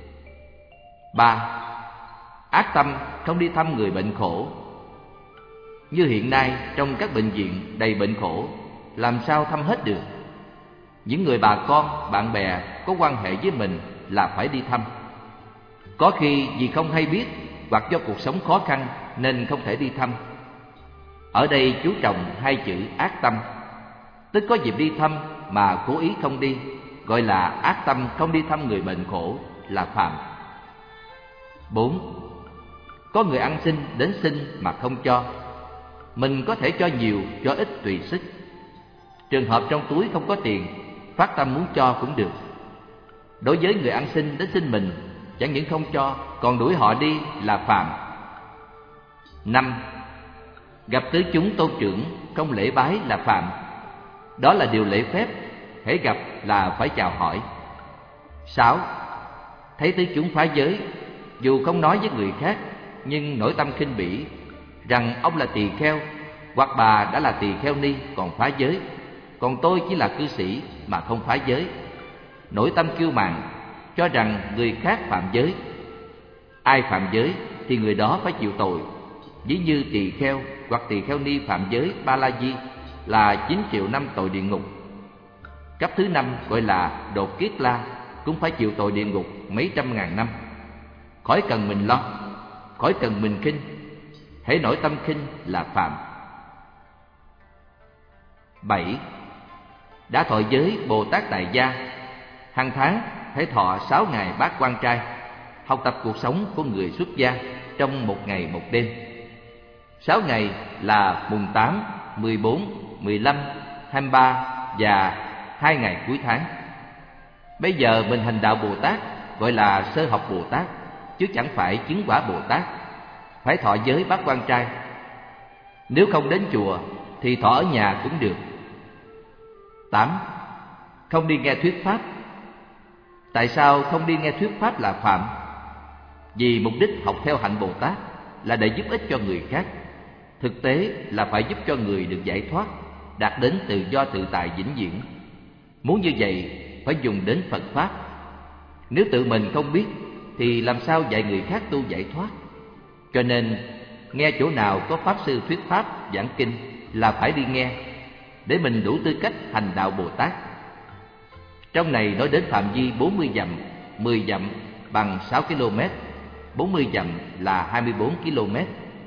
Ba. Ác tâm không đi thăm người bệnh khổ. Như hiện nay trong các bệnh viện đầy bệnh khổ, làm sao thăm hết được? Những người bà con, bạn bè có quan hệ với mình là phải đi thăm. Có khi vì không hay biết hoặc do cuộc sống khó khăn nên không thể đi thăm. Ở đây chú trọng hai chữ ác tâm, tức có dịp đi thăm mà cố ý không đi, gọi là ác tâm không đi thăm người bệnh khổ, là phạm. Bốn. Có người ăn xin đến xin mà không cho. Mình có thể cho nhiều, cho ít tùy sức. Trường hợp trong túi không có tiền, phát tâm muốn cho cũng được. Đối với người ăn xin đến xin mình, chẳng những không cho, còn đuổi họ đi là phạm. Năm. Gặp tứ chúng tôn trưởng không lễ bái là phạm. Đó là điều lễ phép, hễ gặp là phải chào hỏi. Sáu. Thấy tứ chúng phá giới, dù không nói với người khác, nhưng nội tâm khinh bỉ, rằng ông là tỳ kheo hoặc bà đã là tỳ kheo ni còn phá giới, còn tôi chỉ là cư sĩ mà không phá giới. Nội tâm kiêu mạn, cho rằng người khác phạm giới. Ai phạm giới thì người đó phải chịu tội. Ví như tỳ kheo hoặc tỳ kheo ni phạm giới ba la di là chín triệu năm tội địa ngục. Cấp thứ năm gọi là đột kiết la cũng phải chịu tội địa ngục mấy trăm ngàn năm. Khỏi cần mình lo, khỏi cần mình khinh, hễ nổi tâm khinh là phạm. Bảy. Đã thọ giới Bồ Tát tại gia, hàng tháng phải thọ sáu ngày bát quan trai, học tập cuộc sống của người xuất gia trong một ngày một đêm. Sáu ngày là mùng tám, mười bốn, mười lăm, hai mươi ba và hai ngày cuối tháng. Bây giờ mình hành đạo Bồ Tát gọi là sơ học Bồ Tát, chứ chẳng phải chứng quả Bồ Tát. Phải thọ giới bát quan trai. Nếu không đến chùa thì thọ ở nhà cũng được. Tám. Không đi nghe thuyết pháp. Tại sao không đi nghe thuyết pháp là phạm? Vì mục đích học theo hạnh Bồ Tát là để giúp ích cho người khác. Thực tế là phải giúp cho người được giải thoát, đạt đến tự do tự tại vĩnh viễn. Muốn như vậy phải dùng đến Phật Pháp. Nếu tự mình không biết thì làm sao dạy người khác tu giải thoát? Cho nên nghe chỗ nào có Pháp Sư thuyết Pháp giảng kinh là phải đi nghe, để mình đủ tư cách hành đạo Bồ Tát. Trong này nói đến phạm vi bốn mươi dặm, mười dặm bằng sáu ki lô mét, bốn mươi dặm là hai mươi bốn ki lô mét.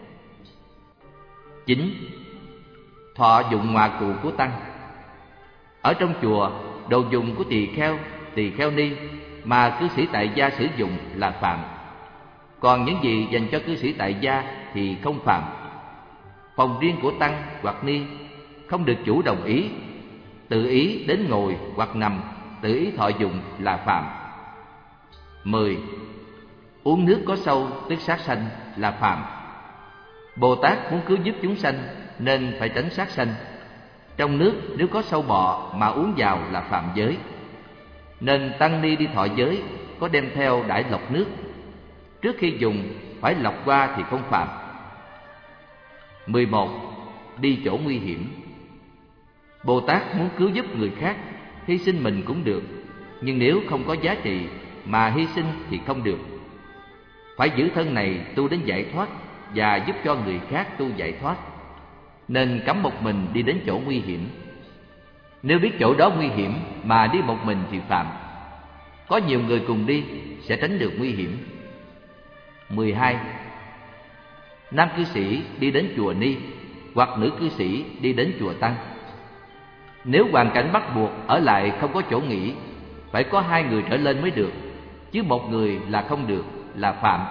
Chín. Thọ dụng hòa cụ của tăng. Ở trong chùa, đồ dùng của tỳ kheo, tỳ kheo ni mà cư sĩ tại gia sử dụng là phạm. Còn những gì dành cho cư sĩ tại gia thì không phạm. Phòng riêng của tăng hoặc ni không được chủ đồng ý, tự ý đến ngồi hoặc nằm, tự ý thọ dụng là phạm. Mười. Uống nước có sâu tức sát sanh là phạm. Bồ Tát muốn cứu giúp chúng sanh nên phải tránh sát sanh. Trong nước nếu có sâu bọ mà uống vào là phạm giới. Nên tăng ni đi thọ giới có đem theo đãi lọc nước. Trước khi dùng phải lọc qua thì không phạm. Mười một. Đi chỗ nguy hiểm. Bồ Tát muốn cứu giúp người khác, hy sinh mình cũng được, nhưng nếu không có giá trị mà hy sinh thì không được. Phải giữ thân này tu đến giải thoát và giúp cho người khác tu giải thoát, nên cấm một mình đi đến chỗ nguy hiểm. Nếu biết chỗ đó nguy hiểm mà đi một mình thì phạm. Có nhiều người cùng đi sẽ tránh được nguy hiểm. Mười hai. Nam cư sĩ đi đến chùa ni hoặc nữ cư sĩ đi đến chùa tăng. Nếu hoàn cảnh bắt buộc ở lại không có chỗ nghỉ, phải có hai người trở lên mới được. chứ một người là không được, là phạm.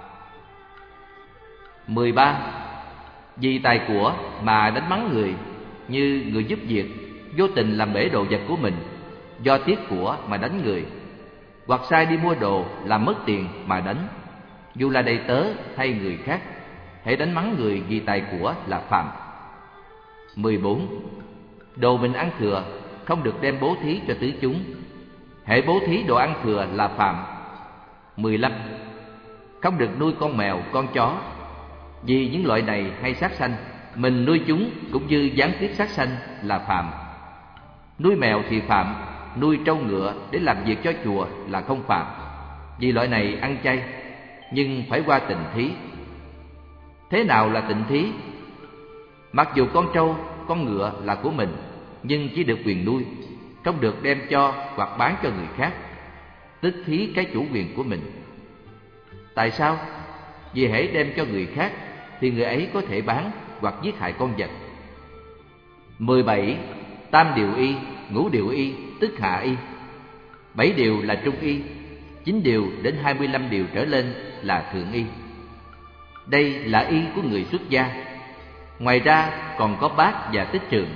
Mười ba. Vì tài của mà đánh mắng người, như người giúp việc vô tình làm bể đồ vật của mình, do tiếc của mà đánh người, hoặc sai đi mua đồ làm mất tiền mà đánh, dù là đầy tớ hay người khác, hễ đánh mắng người vì tài của là phạm. Mười bốn. Đồ mình ăn thừa không được đem bố thí cho tứ chúng, hễ bố thí đồ ăn thừa là phạm. Mười lăm. Không được nuôi con mèo, con chó, vì những loại này hay sát sanh, mình nuôi chúng cũng như gián tiếp sát sanh là phạm. Nuôi mèo thì phạm, nuôi trâu ngựa để làm việc cho chùa là không phạm, vì loại này ăn chay, nhưng phải qua tịnh thí. Thế nào là tịnh thí? Mặc dù con trâu, con ngựa là của mình, nhưng chỉ được quyền nuôi, không được đem cho hoặc bán cho người khác, tức thí cái chủ quyền của mình. Tại sao? Vì hễ đem cho người khác thì người ấy có thể bán hoặc giết hại con vật. Mười bảy. Tam điều y, ngũ điều y, tức hạ y. Bảy điều là trung y, chín điều đến hai mươi lăm điều trở lên là thượng y. Đây là y của người xuất gia. Ngoài ra còn có bát và tích trường.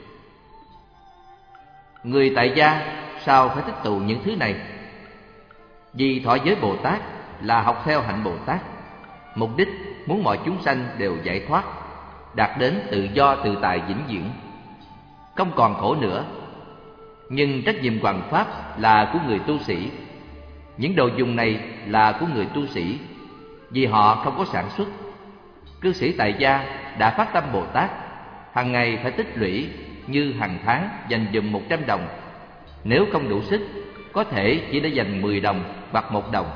Người tại gia sao phải tích tụ những thứ này? Vì thọ giới Bồ Tát là học theo hạnh Bồ Tát, mục đích muốn mọi chúng sanh đều giải thoát, đạt đến tự do tự tại vĩnh viễn, không còn khổ nữa. Nhưng trách nhiệm hoằng pháp là của người tu sĩ. Những đồ dùng này là của người tu sĩ, vì họ không có sản xuất. Cư sĩ tại gia đã phát tâm Bồ Tát, hàng ngày phải tích lũy, như hàng tháng dành dùm một trăm đồng. Nếu không đủ sức, có thể chỉ để dành mười đồng hoặc một đồng,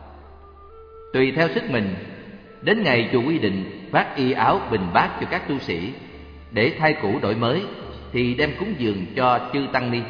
tùy theo sức mình. Đến ngày chùa quy định phát y áo bình bát cho các tu sĩ, để thay cũ đổi mới, thì đem cúng dường cho chư tăng ni.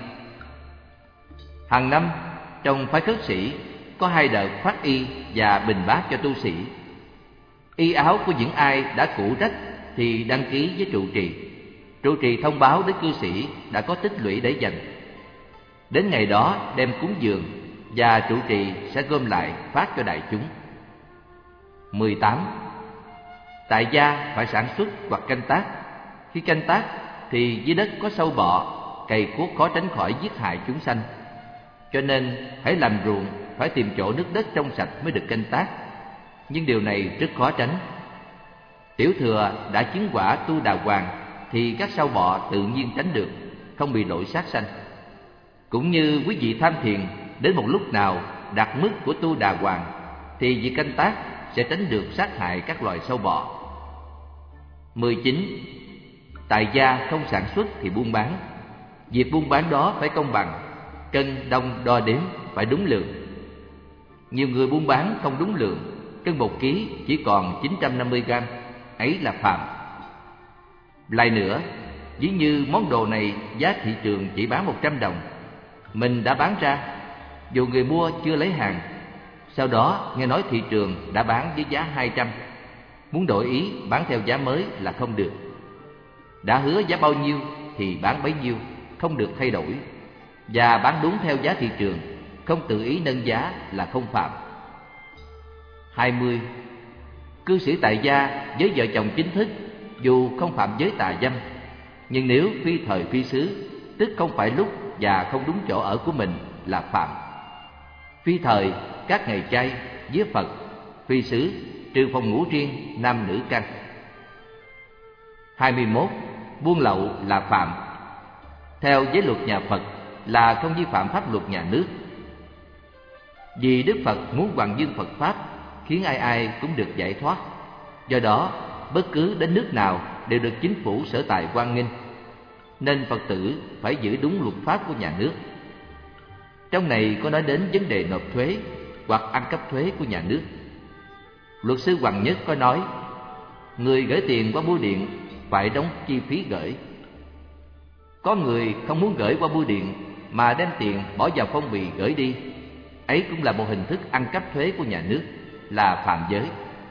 Hàng năm trong phái khất sĩ có hai đợt phát y và bình bát cho tu sĩ. Y áo của những ai đã cũ rách thì đăng ký với trụ trì. Trụ trì thông báo đến cư sĩ đã có tích lũy để dành. Đến ngày đó đem cúng dường, và trụ trì sẽ gom lại phát cho đại chúng. Mười tám. Tại gia phải sản xuất hoặc canh tác. Khi canh tác thì dưới đất có sâu bọ, cày cuốc khó tránh khỏi giết hại chúng sanh. Cho nên hãy làm ruộng phải tìm chỗ nước đất trong sạch mới được canh tác. Nhưng điều này rất khó tránh. Tiểu thừa đã chứng quả tu đà hoàng thì các sâu bọ tự nhiên tránh được, không bị đổi sát sanh. Cũng như quý vị tham thiền đến một lúc nào đạt mức của tu đà hoàng thì việc canh tác sẽ tránh được sát hại các loài sâu bọ. Mười chín. Tại gia không sản xuất thì buôn bán. Việc buôn bán đó phải công bằng, cân đong đo đếm phải đúng lượng. Nhiều người buôn bán không đúng lượng, cân một ký chỉ còn chín trăm năm mươi gram, ấy là phạm. Lại nữa, ví như món đồ này giá thị trường chỉ bán một trăm đồng, mình đã bán ra, dù người mua chưa lấy hàng, sau đó nghe nói thị trường đã bán với giá hai trăm, muốn đổi ý bán theo giá mới là không được. Đã hứa giá bao nhiêu thì bán bấy nhiêu, không được thay đổi, và bán đúng theo giá thị trường, không tự ý nâng giá là không phạm. Hai mươi. Cư sĩ tại gia với vợ chồng chính thức dù không phạm giới tà dâm, nhưng nếu phi thời phi xứ, tức không phải lúc và không đúng chỗ ở của mình là phạm. Phi thời các ngày chay, vía Phật. Phi xứ trừ phòng ngủ riêng, nam nữ căn. Hai mươi mốt. Buôn lậu là phạm. Theo giới luật nhà Phật là không vi phạm pháp luật nhà nước. Vì Đức Phật muốn hoằng dương Phật Pháp, khiến ai ai cũng được giải thoát. Do đó, bất cứ đến nước nào đều được chính phủ sở tại hoan nghênh, nên Phật tử phải giữ đúng luật pháp của nhà nước. Trong này có nói đến vấn đề nộp thuế hoặc ăn cắp thuế của nhà nước. Luật sư Hoàng Nhất có nói, người gửi tiền qua bưu điện phải đóng chi phí gửi. Có người không muốn gửi qua bưu điện mà đem tiền bỏ vào phong bì gửi đi, ấy cũng là một hình thức ăn cắp thuế của nhà nước, là phạm giới.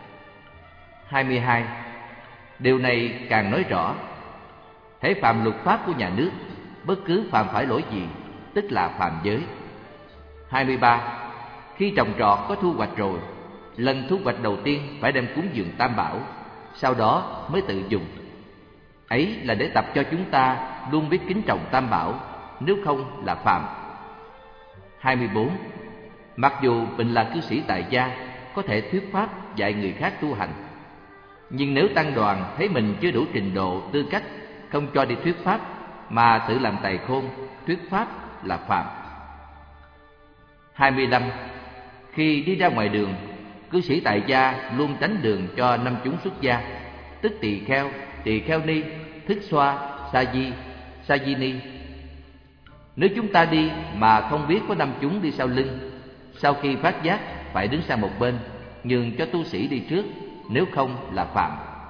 Hai mươi hai. Điều này càng nói rõ, hễ phạm luật pháp của nhà nước, bất cứ phạm phải lỗi gì, tức là phạm giới. Hai mươi ba. Khi trồng trọt có thu hoạch rồi, lần thu hoạch đầu tiên phải đem cúng dường Tam Bảo, sau đó mới tự dùng. Ấy là để tập cho chúng ta luôn biết kính trọng Tam Bảo, nếu không là phạm. hai mươi bốn. Mặc dù mình là cư sĩ tại gia, có thể thuyết pháp dạy người khác tu hành, nhưng nếu tăng đoàn thấy mình chưa đủ trình độ tư cách, không cho đi thuyết pháp mà tự làm tài khôn, thuyết pháp là phạm. hai mươi lăm. Khi đi ra ngoài đường, cư sĩ tại gia luôn tránh đường cho năm chúng xuất gia, tức tỳ kheo, tỳ kheo ni, thức xoa, sa di, sa di ni. Nếu chúng ta đi mà không biết có năm chúng đi sau lưng, sau khi phát giác phải đứng sang một bên, nhường cho tu sĩ đi trước, nếu không là phạm.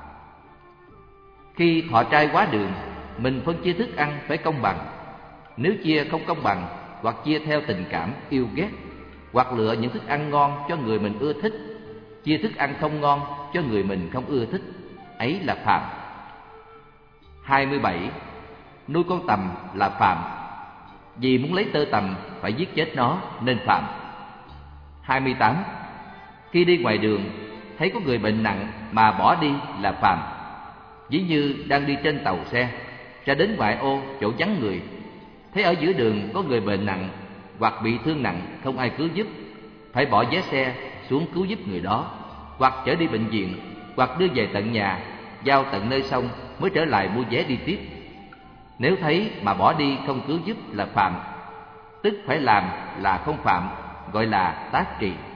Khi thọ trai quá đường, mình phân chia thức ăn phải công bằng. Nếu chia không công bằng, hoặc chia theo tình cảm yêu ghét, hoặc lựa những thức ăn ngon cho người mình ưa thích, chia thức ăn không ngon cho người mình không ưa thích, ấy là phạm. hai mươi bảy. Nuôi con tầm là phạm. Vì muốn lấy tơ tằm phải giết chết nó nên phạm. hai mươi tám. Khi đi ngoài đường thấy có người bệnh nặng mà bỏ đi là phạm. Ví như đang đi trên tàu xe, ra đến ngoại ô chỗ vắng người, thấy ở giữa đường có người bệnh nặng hoặc bị thương nặng không ai cứu giúp, phải bỏ vé xe xuống cứu giúp người đó, hoặc chở đi bệnh viện, hoặc đưa về tận nhà, giao tận nơi xong mới trở lại mua vé đi tiếp. Nếu thấy mà bỏ đi không cứu giúp là phạm, tức phải làm là không phạm, gọi là tác trì.